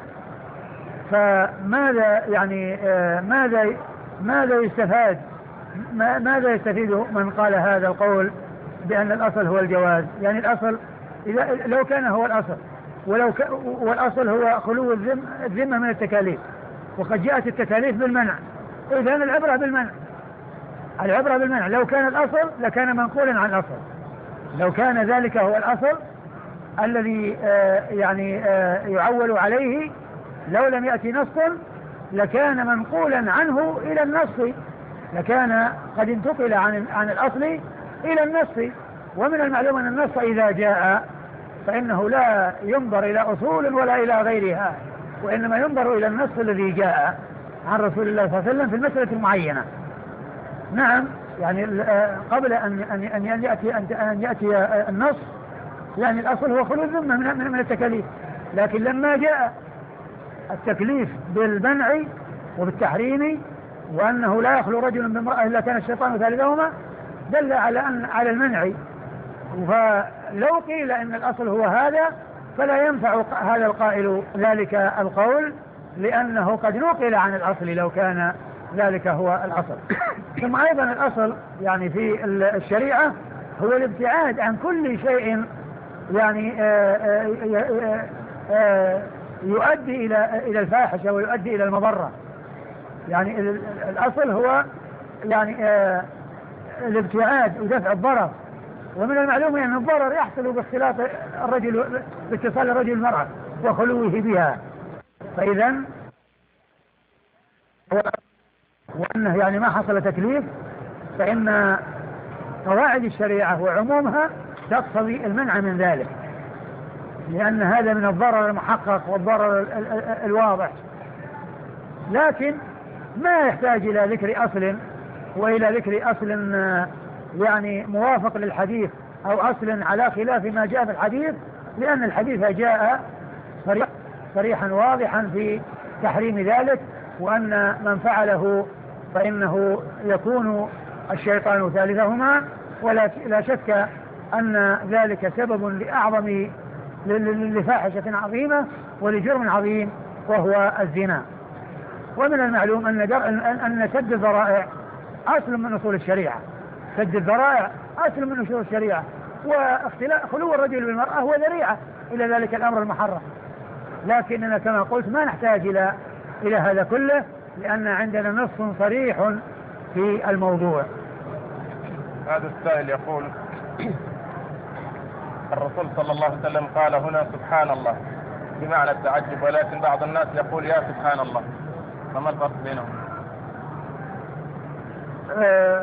فماذا يعني آه ماذا ماذا يستفاد ماذا يستفيد من قال هذا القول بأن الأصل هو الجواز؟ يعني الأصل إذا لو كان هو الأصل ولو ك والأصل هو خلو الذمة من التكاليف، وقد جاءت التكاليف بالمنع، إذا العبرة بالمنع، العبرة بالمنع. لو كان الأصل لكان منقولا عن الأصل، لو كان ذلك هو الأصل الذي آه يعني آه يعول عليه، لو لم يأتي نص لكان منقولا عنه إلى النص، لكان قد انتقل عن عن الأصل إلى النص. ومن المعلوم أن النص إذا جاء فإنه لا ينظر إلى أصول ولا إلى غيرها، وإنما ينظر إلى النص الذي جاء عن رسول الله صلى الله عليه وسلم في المسألة المعينة. نعم، يعني قبل أن أن أن يأتي أن يأتي النص، يعني الأصل هو خلو الذمة من من التكاليف، لكن لما جاء التكليف بالمنع وبالتحريم وأنه لا يخلو رجل بامرأة إلا كان الشيطان ثالثهما، دل على أن على المنع. فلو قيل إن الأصل هو هذا فلا ينفع هذا القائل ذلك القول، لأنه قد نقل عن الأصل لو كان ذلك هو الأصل. ثم أيضا الأصل يعني في الشريعة هو الابتعاد عن كل شيء يعني آآ آآ آآ يؤدي إلى إلى الفاحشة ويؤدي إلى المضرة. يعني الأصل هو يعني الابتعاد ودفع الضرر، ومن المعلوم أن الضرر يحصل باختلاط الرجل باتصال الرجل المرأة وخلوه بها. فإذا وأنه يعني ما حصل تكليف، فإن قواعد الشريعة وعمومها تقتضي المنع من ذلك، لأن هذا من الضرر المحقق والضرر الواضح. لكن ما يحتاج إلى ذكر أصل وإلى ذكر أصل يعني موافق للحديث أو أصل على خلاف ما جاء في الحديث، لأن الحديث جاء صريحا واضحا في تحريم ذلك، وأن من فعله فإنه يكون الشيطان ثالثهما، ولا لا شك أن ذلك سبب لأعظم لفاحشة عظيمة ولجرم عظيم وهو الزنا. ومن المعلوم أن أن سد الذرائع أصل من أصول الشريعة، سد الذرائع أصل من أصول الشريعة، واختلاف خلو الرجل بالمرأة هو ذريعة إلى ذلك الأمر المحرم. لكننا كما قلت ما نحتاج إلى إلى هذا كله، لأن عندنا نص صريح في الموضوع.
هذا السائل يقول: الرسول صلى الله عليه وسلم قال هنا سبحان الله بمعنى التعجب، ولكن بعض الناس يقول يا سبحان الله، فما الفرق بينهم؟
أه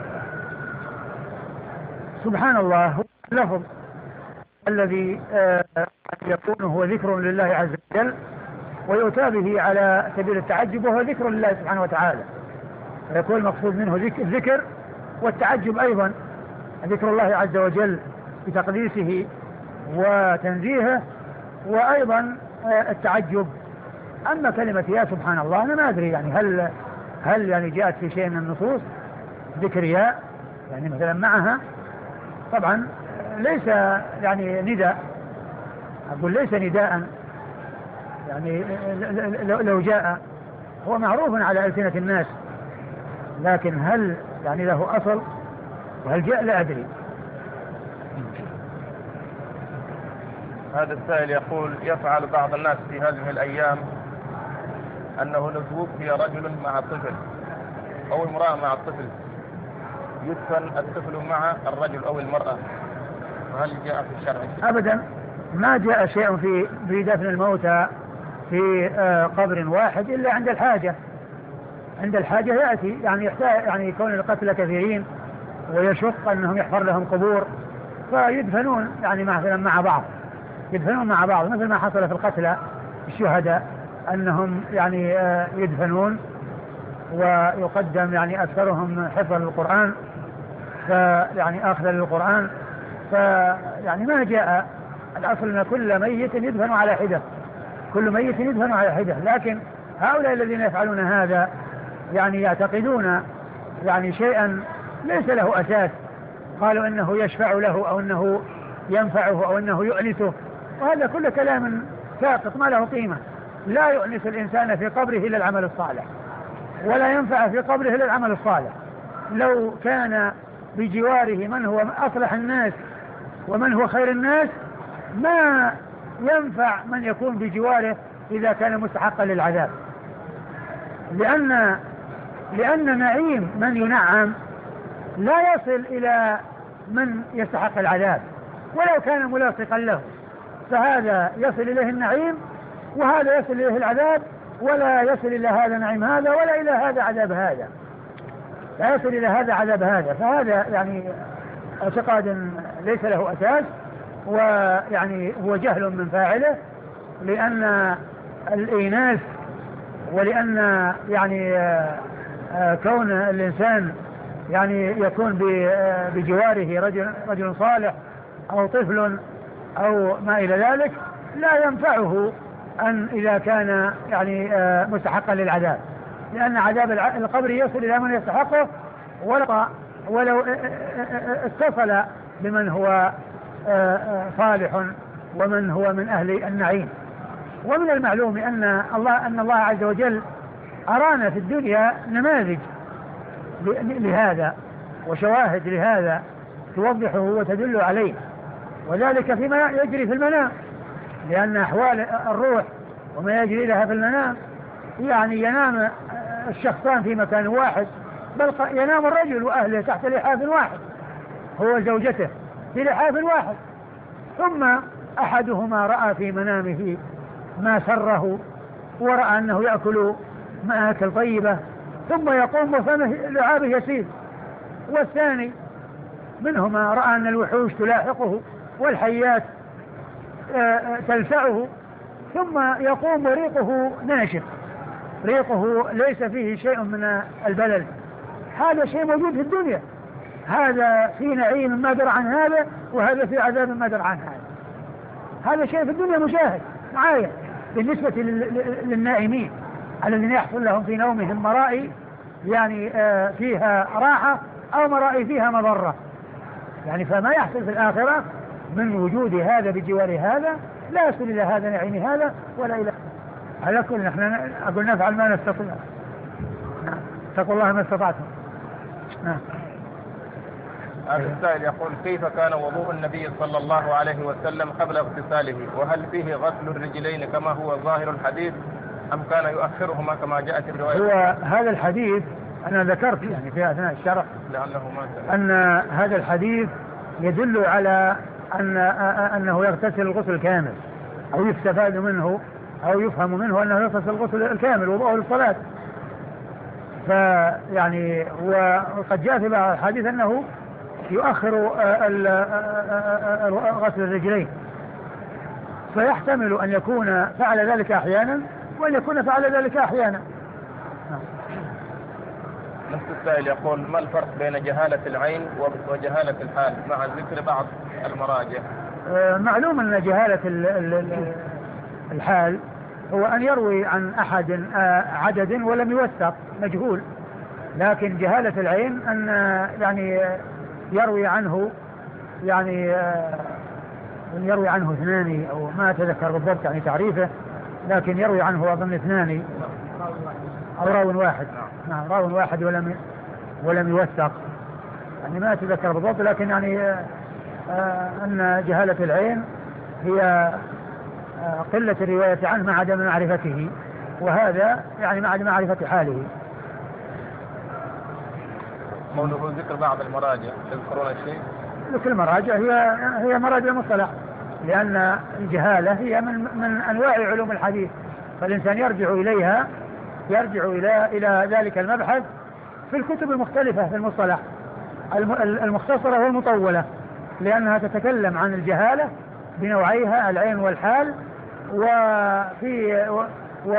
سبحان الله هو اللفظ الذي أه يكون هو ذكر لله عز وجل ويؤتى به على سبيل التعجب، وهو ذكر لله سبحانه وتعالى، ويكون المقصود منه الذكر والتعجب أيضا، ذكر الله عز وجل بتقديسه وتنزيهه، وأيضا التعجب. أما كلمة يا سبحان الله أنا ما أدري يعني هل هل يعني جاءت في شيء من النصوص ذكر يا يعني مثلا معها؟ طبعا ليس يعني نداء، أقول ليس نداء، يعني لو جاء هو معروف على ألسنة الناس، لكن هل يعني له أصل وهل جاء لا أدري.
هذا السائل يقول: يفعل بعض الناس في هذه الأيام أنه لو توفي رجل مع طفل أو امرأة مع الطفل يدفن الطفل مع الرجل أو المرأة، هل جاء في الشرع؟
أبدا ما جاء شيء في في دفن الموتى في قبر واحد إلا عند الحاجة. عند الحاجة يأتي يعني يحتاج يعني يكون القتلى كثيرين ويشق أنهم يحفر لهم قبور فيدفنون يعني مثلا مع بعض، يدفنون مع بعض مثل ما حصل في القتلى الشهداء أنهم يعني يدفنون ويقدم يعني أكثرهم حفظ للقرآن فيعني أخذ للقرآن، فيعني ما جاء الأصل أن كل ميت يدفن على حدة، كل ميت يدفن على حدة، لكن هؤلاء الذين يفعلون هذا يعني يعتقدون يعني شيئا ليس له أساس، قالوا إنه يشفع له أو إنه ينفعه أو إنه يؤنسه، وهذا كل كلام ساقط ما له قيمة. لا يؤنس الإنسان في قبره إلا العمل الصالح، ولا ينفع في قبره إلا العمل الصالح. لو كان بجواره من هو أصلح الناس ومن هو خير الناس ما ينفع من يكون بجواره إذا كان مستحقا للعذاب، لأن لأن نعيم من ينعم لا يصل إلى من يستحق العذاب ولو كان ملاصقا له، فهذا يصل إليه النعيم وهذا يصل إليه العذاب، ولا يصل إلى هذا نعيم هذا ولا إلى هذا عذاب هذا، لا يصل إلى هذا عذاب هذا. فهذا يعني اعتقاد ليس له أساس، ويعني هو جهل من فاعله، لأن الإيناس ولأن يعني كون الإنسان يعني يكون بجواره رجل, رجل صالح أو طفل أو ما إلى ذلك لا ينفعه أن إذا كان يعني مستحقا للعذاب، لأن عذاب القبر يصل إلى من يستحقه ولو اتصل بمن هو صالح ومن هو من أهل النعيم. ومن المعلوم أن الله أن الله عز وجل أرانا في الدنيا نماذج لهذا وشواهد لهذا توضحه وتدل عليه، وذلك فيما يجري في المنام، لأن أحوال الروح وما يجري لها في المنام يعني ينام الشخصان في مكان واحد، بل ينام الرجل وأهله تحت لحاف واحد هو زوجته في لحاف واحد، ثم أحدهما رأى في منامه ما سره ورأى أنه يأكل مآكل طيبة ثم يقوم وفمه لعابه يسيل، والثاني منهما رأى أن الوحوش تلاحقه والحيات تلسعه ثم يقوم وريقه ناشف، ريقه ليس فيه شيء من البلل. هذا شيء موجود في الدنيا، هذا في نعيم ما درى عن هذا، وهذا في عذاب ما درى عن هذا. هذا شيء في الدنيا مشاهد معايا بالنسبة للنائمين الذين يحصل لهم في نومهم مرائي يعني فيها راحة أو مرائي فيها مضرة، يعني فما يحصل في الآخرة من وجود هذا بجوار هذا لا يصل إلى هذا نعيم هذا ولا إلى على كل. نحن أقول نفعل ما نستطيع، اتقوا الله ما استطعتم. نعم.
هذا السائل يقول: كيف كان وضوء النبي صلى الله عليه وسلم قبل اغتساله؟ وهل فيه غسل الرجلين كما هو ظاهر الحديث أم كان يؤخرهما كما جاءت الرواية؟
هو هذا الحديث أنا ذكرت يعني في أثناء الشرح
لعله ما
أن هذا الحديث يدل على أن أنه يغتسل الغسل الكامل، أو يستفاد منه أو يفهم منه أنه يغتسل الغسل الكامل وضوءه للصلاة. فيعني وقد جاء في بعض الحديث أنه يؤخر غسل الرجلين، فيحتمل أن يكون فعل ذلك أحيانا وأن يكون فعل ذلك أحيانا.
نفس السائل يقول: ما الفرق بين جهالة العين وجهالة الحال مع ذكر بعض المراجع؟
معلوم أن جهالة الحال هو أن يروي عن أحد عدد ولم يوثق مجهول، لكن جهالة العين أن يعني يروي عنه يعني يروي عنه اثنان أو ما أتذكر بالضبط يعني تعريفه، لكن يروي عنه أظن اثنان أو راو واحد. نعم راو واحد ولم ولم يوثق، يعني ما أتذكر بالضبط، لكن يعني آه أن جهالة العين هي آه قلة الرواية عنه مع عدم معرفته، وهذا يعني مع عدم معرفة حاله.
قوله ذكر بعض المراجع، تذكرون شيء؟
ذكر المراجع هي هي مراجع المصطلح، لأن الجهالة هي من من أنواع علوم الحديث، فالإنسان يرجع إليها يرجع إلى إلى ذلك المبحث في الكتب المختلفة في المصطلح المختصرة والمطولة، لأنها تتكلم عن الجهالة بنوعيها العين والحال، وفي و و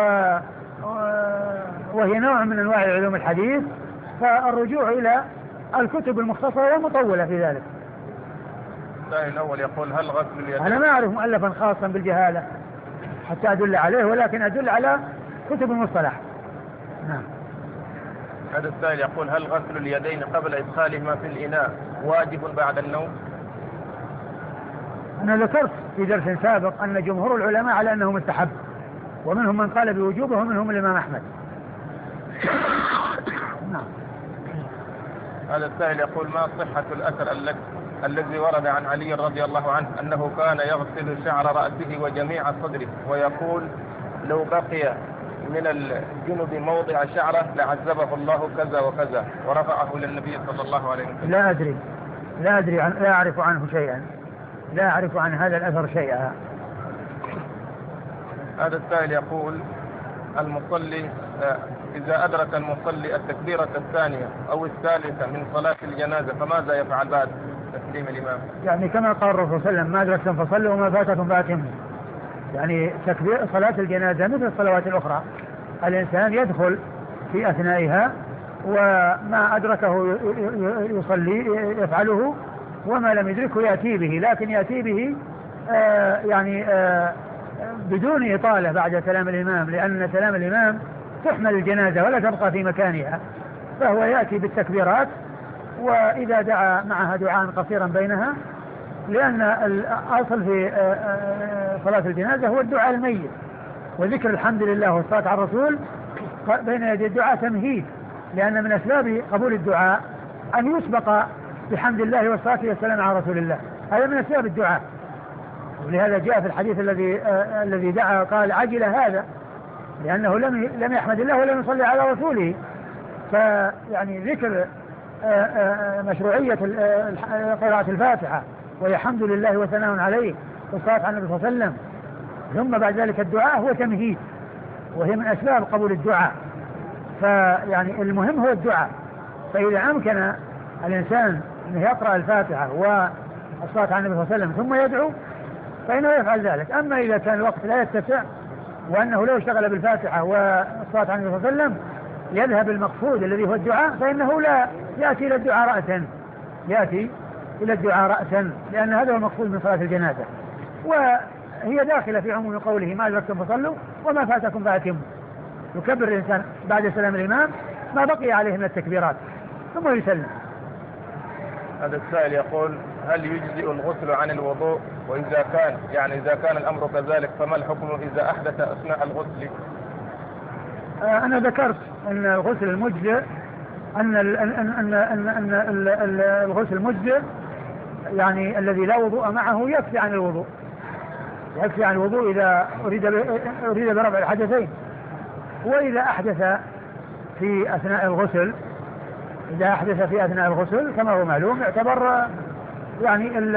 وهي نوع من أنواع علوم الحديث، فالرجوع إلى الكتب المختصرة والمطولة في ذلك.
السائل الأول يقول: هل غسل اليدين؟
أنا ما أعرف مؤلفا خاصا بالجهالة حتى أدل عليه، ولكن أدل على كتب المصطلح. نعم.
هذا السائل يقول: هل غسل اليدين قبل إدخالهما في الإناء واجب بعد النوم؟
أنا ذكرت في درس سابق أن جمهور العلماء على أنه مستحب، ومنهم من قال بوجوبه ومنهم الإمام أحمد. نعم.
هذا السائل يقول: ما صحة الأثر الذي ورد عن علي رضي الله عنه أنه كان يغسل شعر رأسه وجميع صدره ويقول: لو بقي من الجنب موضع شعره لعذبه الله كذا وكذا، ورفعه للنبي صلى الله عليه وسلم؟
لا أدري لا أدري عن لا أعرف عنه شيئا، لا أعرف عن هذا الأثر شيئا.
هذا السائل يقول: المصلي إذا أدرك المصلي التكبيرة الثانية أو الثالثة من صلاة الجنازة فماذا يفعل بعد تسليم الإمام؟
يعني كما قال الرسول صلى الله عليه وسلم: ما أدركتم فصلوا وما فاتكم فأتموا. يعني تكبير صلاة الجنازة مثل الصلوات الأخرى، الإنسان يدخل في أثنائها وما أدركه يصلي يفعله، وما لم يدركه يأتي به، لكن يأتي به آه يعني آه بدون إطالة بعد سلام الإمام، لأن سلام الإمام تحمل الجنازة ولا تبقى في مكانها، فهو يأتي بالتكبيرات، وإذا دعا معها دعاء قصيرا بينها، لأن الأصل في صلاة الجنازة هو الدعاء الميت، وذكر الحمد لله والصلاة على الرسول بين يدي الدعاء تمهيد، لأن من أسباب قبول الدعاء أن يسبق بحمد الله والصلاة والسلام على رسول الله، هذا من أسباب الدعاء. ولهذا جاء في الحديث الذي آه الذي دعا قال: عجل هذا، لأنه لم لم يحمد الله ولم يصلي على رسوله. فيعني ذكر آه آه مشروعية قراءة الفاتحة وهي حمد لله وثناء عليه والصلاة على النبي صلى الله عليه وسلم، ثم بعد ذلك الدعاء هو تمهيد، وهي من أسباب قبول الدعاء. فيعني المهم هو الدعاء، فإذا أمكن الإنسان أنه يقرأ الفاتحة والصلاة على النبي صلى الله عليه وسلم ثم يدعو فإنه يفعل ذلك. أما إذا كان الوقت لا يتسع وأنه لو اشتغل بالفاتحة والصلاة على النبي صلى الله عليه وسلم يذهب المقصود الذي هو الدعاء، فإنه لا يأتي إلى الدعاء رأسا يأتي إلى الدعاء رأسا لأن هذا هو المقصود من صلاة الجنازة، وهي داخلة في عموم قوله: ما أدركتم فصلوا وما فاتكم فأتموا. يكبر الإنسان بعد سلام الإمام ما بقي عليه من التكبيرات ثم يسلم.
هذا السائل يقول: هل يجزئ الغسل عن الوضوء؟ وإذا كان يعني إذا كان الأمر كذلك فما الحكم إذا أحدث أثناء الغسل؟
أنا ذكرت أن الغسل المجزئ أن ال أن أن أن أن ال- الغسل مجزئ، يعني الذي لا وضوء معه يكفي عن الوضوء، يكفي عن الوضوء إذا أريد أريد برفع الحدثين. وإذا أحدث في أثناء الغسل إذا أحدث في أثناء الغسل كما هو معلوم يعتبر يعني ال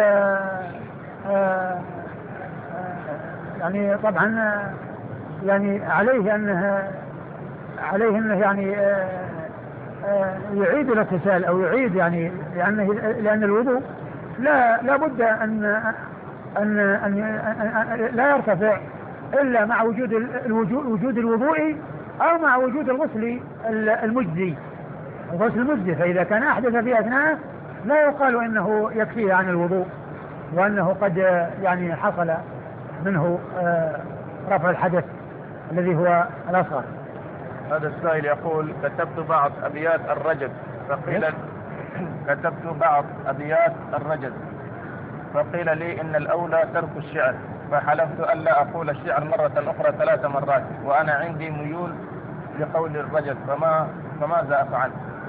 يعني طبعا يعني عليه أنه عليه أنه يعني يعيد الاغتسال أو يعيد يعني لأنه لأن الوضوء لا لا بد أن أن أن لا يرتفع إلا مع وجود الوجود وجود الوضوء أو مع وجود الغسل المجزي، الغسل المجزي. فإذا كان أحدث في أثناءه لا يقال إنه يكفيه عن الوضوء وأنه قد يعني حصل منه رفع الحدث الذي هو الأصغر.
هذا السائل يقول: كتبت بعض أبيات الرجز فقيل كتبت بعض أبيات الرجز فقيل لي إن الأولى ترك الشعر، فحلفت ألا أقول الشعر مرة أخرى ثلاث مرات وأنا عندي ميول لقول الرجز، فما فماذا أفعل؟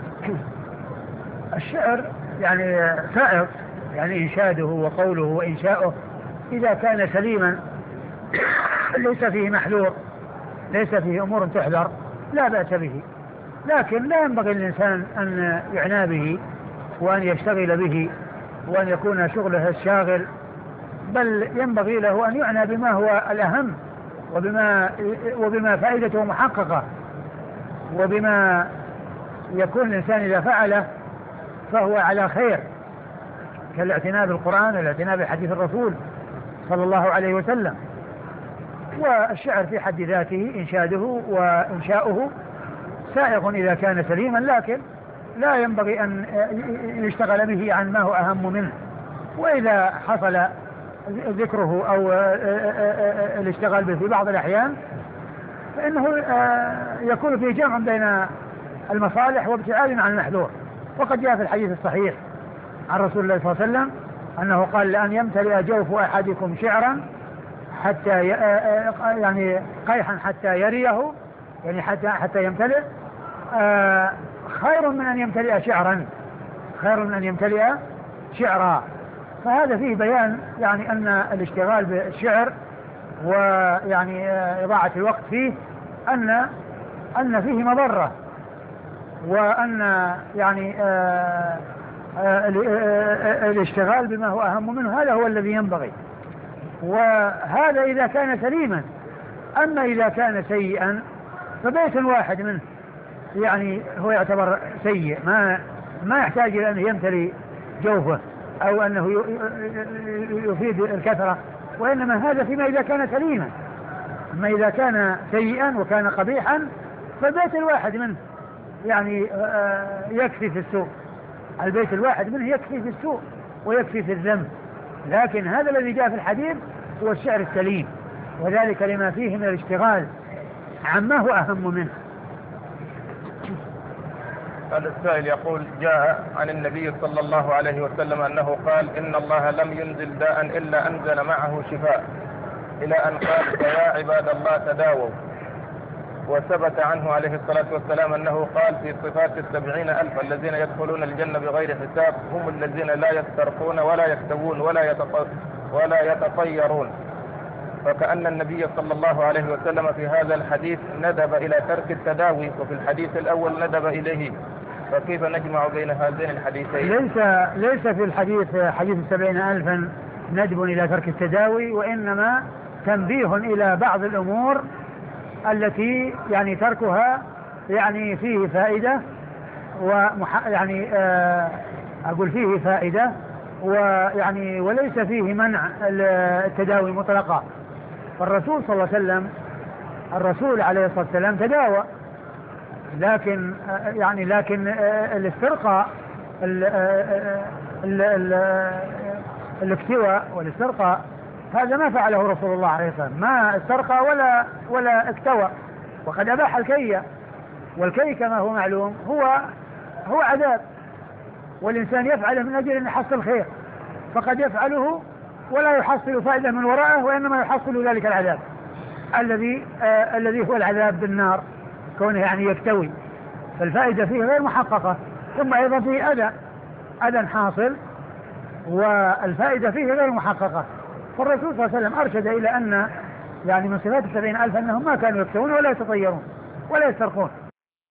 الشعر يعني سائغ، يعني إنشاده وقوله وإنشاؤه إذا كان سليما ليس فيه محذور، ليس فيه أمور تحذر، لا بأس به. لكن لا ينبغي للإنسان أن يعنى به وأن يشتغل به وأن يكون شغله الشاغل، بل ينبغي له أن يعنى بما هو الأهم وبما, وبما فائدته محققة وبما يكون الإنسان إذا فعله فهو على خير، كالاعتناء بالقرآن والاعتناء بحديث الرسول صلى الله عليه وسلم. والشعر في حد ذاته إنشاده وإنشاؤه سائغ إذا كان سليما، لكن لا ينبغي أن يشتغل به عن ما هو أهم منه. وإذا حصل ذكره أو الاشتغال به في بعض الأحيان فإنه يكون فيه جمع بين المصالح وابتعاد عن المحذور. وقد جاء في الحديث الصحيح عن رسول الله صلى الله عليه وسلم أنه قال: لأن يمتلئ جوف أحدكم شعرا حتى يعني قيحا حتى يريه، يعني حتى حتى يمتلئ، خير من أن يمتلئ شعرا، خير من أن يمتلئ شعرا. فهذا فيه بيان يعني أن الاشتغال بالشعر ويعني إضاعة الوقت فيه أن أن فيه مضرة، وأن يعني آآ آآ الاشتغال بما هو أهم منه هذا هو الذي ينبغي. وهذا إذا كان سليما. أما إذا كان سيئا فبيت واحد منه يعني هو يعتبر سيء، ما ما يحتاج إلى أن يمتلي جوفه أو أنه يفيد الكثرة، وإنما هذا فيما إذا كان سليما. أما إذا كان سيئا وكان قبيحا فبيت الواحد منه يعني يكفي في السوء، البيت الواحد منه يكفي في السوء ويكفي في الذنب. لكن هذا الذي جاء في الحديث هو الشعر السليم، وذلك لما فيه من الاشتغال عما هو أهم منه.
هذا السائل يقول: جاء عن النبي صلى الله عليه وسلم أنه قال: إن الله لم ينزل داء إلا أنزل معه شفاء، إلى أن قال: فيا عباد الله تداووا. وثبت عنه عليه الصلاة والسلام أنه قال في صفات السبعين ألف الذين يدخلون الجنة بغير حساب: هم الذين لا يسترقون ولا يكتوون ولا ولا يتطيرون. فكأن النبي صلى الله عليه وسلم في هذا الحديث ندب إلى ترك التداوي، وفي الحديث الأول ندب إليه، فكيف نجمع بين هذين الحديثين؟
ليس ليس في الحديث حديث السبعين ألفا ندب إلى ترك التداوي، وإنما تنبيه إلى بعض الأمور التي يعني تركها يعني فيه فائدة، ومح يعني آه أقول فيه فائدة ويعني وليس فيه منع التداوي مطلقا. فالرسول صلى الله عليه وسلم الرسول عليه الصلاة والسلام تداوى، لكن يعني لكن الاسترقاء الاكتواء والاسترقاء هذا ما فعله رسول الله عليه الصلاة والسلام، ما استرقى ولا ولا اكتوى، وقد أباح الكي، والكي كما هو معلوم هو هو عذاب، والإنسان يفعله من أجل أن يحصل خير، فقد يفعله ولا يحصل فائدة من وراءه، وإنما يحصل ذلك العذاب الذي آه الذي هو العذاب بالنار، كونه يعني يكتوي. فالفائدة فيه غير محققة. ثم أيضا فيه أذى أذى حاصل والفائدة فيه غير محققة. فالرسول صلى الله عليه وسلم أرشد إلى أن يعني من صفات السبعين ألف أنهم ما كانوا يكتوون ولا يتطيرون ولا يسترقون.